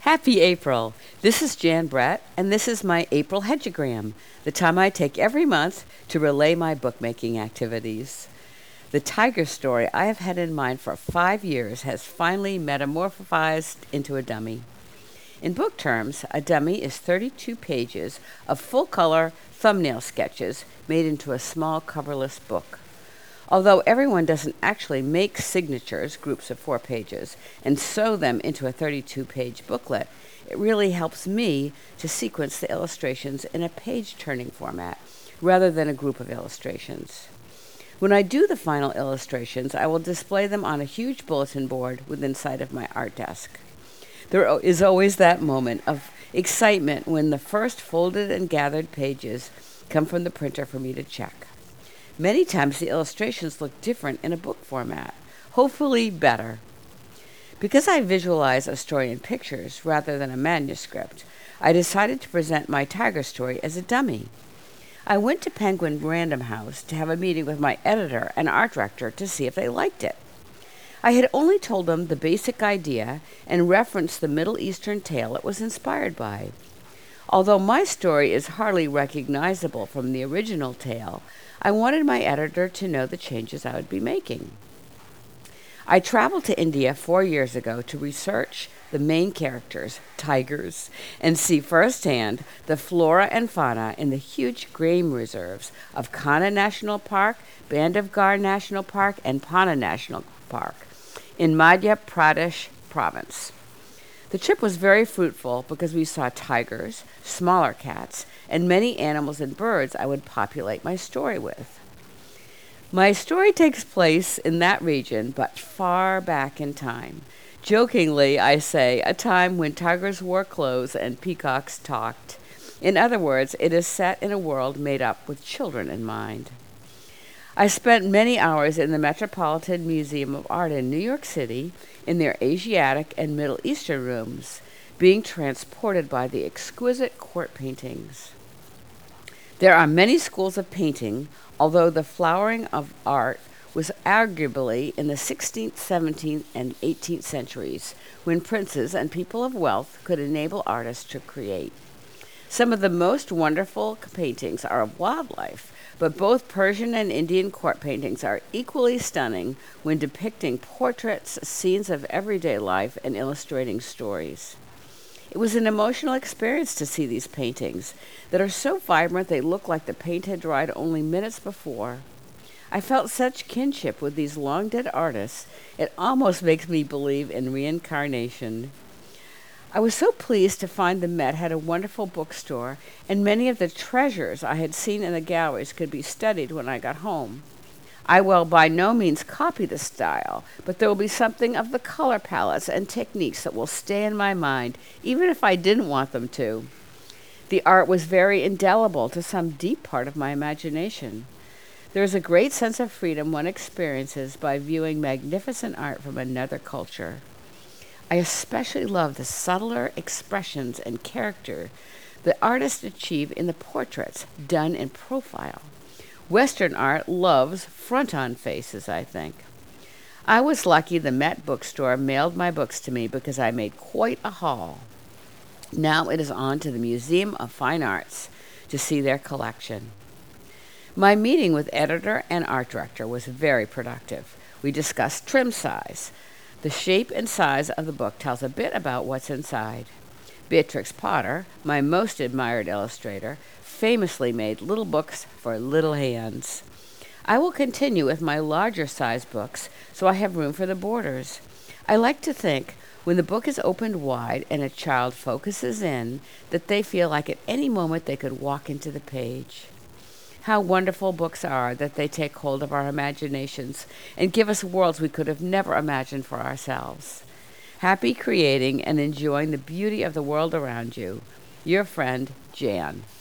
Happy April! This is Jan Brett, and this is my April Hedgeogram, the time I take every month to relay my bookmaking activities. The tiger story I have had in mind for 5 years has finally metamorphosed into a dummy. In book terms, a dummy is 32 pages of full-color thumbnail sketches made into a small coverless book. Although everyone doesn't actually make signatures, groups of 4 pages, and sew them into a 32-page booklet, it really helps me to sequence the illustrations in a page-turning format rather than a group of illustrations. When I do the final illustrations, I will display them on a huge bulletin board within sight of my art desk. There is always that moment of excitement when the first folded and gathered pages come from the printer for me to check. Many times the illustrations look different in a book format, hopefully better. Because I visualize a story in pictures rather than a manuscript, I decided to present my tiger story as a dummy. I went to Penguin Random House to have a meeting with my editor and art director to see if they liked it. I had only told them the basic idea and referenced the Middle Eastern tale it was inspired by. Although my story is hardly recognizable from the original tale, I wanted my editor to know the changes I would be making. I traveled to India 4 years ago to research the main characters, tigers, and see firsthand the flora and fauna in the huge game reserves of Kanha National Park, Bandhavgarh National Park, and Panna National Park in Madhya Pradesh province. The trip was very fruitful because we saw tigers, smaller cats, and many animals and birds I would populate my story with. My story takes place in that region, but far back in time. Jokingly, I say, a time when tigers wore clothes and peacocks talked. In other words, it is set in a world made up with children in mind. I spent many hours in the Metropolitan Museum of Art in New York City in their Asiatic and Middle Eastern rooms, being transported by the exquisite court paintings. There are many schools of painting, although the flowering of art was arguably in the 16th, 17th, and 18th centuries, when princes and people of wealth could enable artists to create. Some of the most wonderful paintings are of wildlife, but both Persian and Indian court paintings are equally stunning when depicting portraits, scenes of everyday life, and illustrating stories. It was an emotional experience to see these paintings that are so vibrant they look like the paint had dried only minutes before. I felt such kinship with these long-dead artists, it almost makes me believe in reincarnation. I was so pleased to find the Met had a wonderful bookstore, and many of the treasures I had seen in the galleries could be studied when I got home. I will by no means copy the style, but there will be something of the color palettes and techniques that will stay in my mind, even if I didn't want them to. The art was very indelible to some deep part of my imagination. There is a great sense of freedom one experiences by viewing magnificent art from another culture. I especially love the subtler expressions and character the artists achieve in the portraits done in profile. Western art loves front-on faces, I think. I was lucky the Met bookstore mailed my books to me because I made quite a haul. Now it is on to the Museum of Fine Arts to see their collection. My meeting with editor and art director was very productive. We discussed trim size. The shape and size of the book tells a bit about what's inside. Beatrix Potter, my most admired illustrator, famously made little books for little hands. I will continue with my larger size books, so I have room for the borders. I like to think, when the book is opened wide and a child focuses in, that they feel like at any moment they could walk into the page. How wonderful books are that they take hold of our imaginations and give us worlds we could have never imagined for ourselves. Happy creating and enjoying the beauty of the world around you. Your friend, Jan.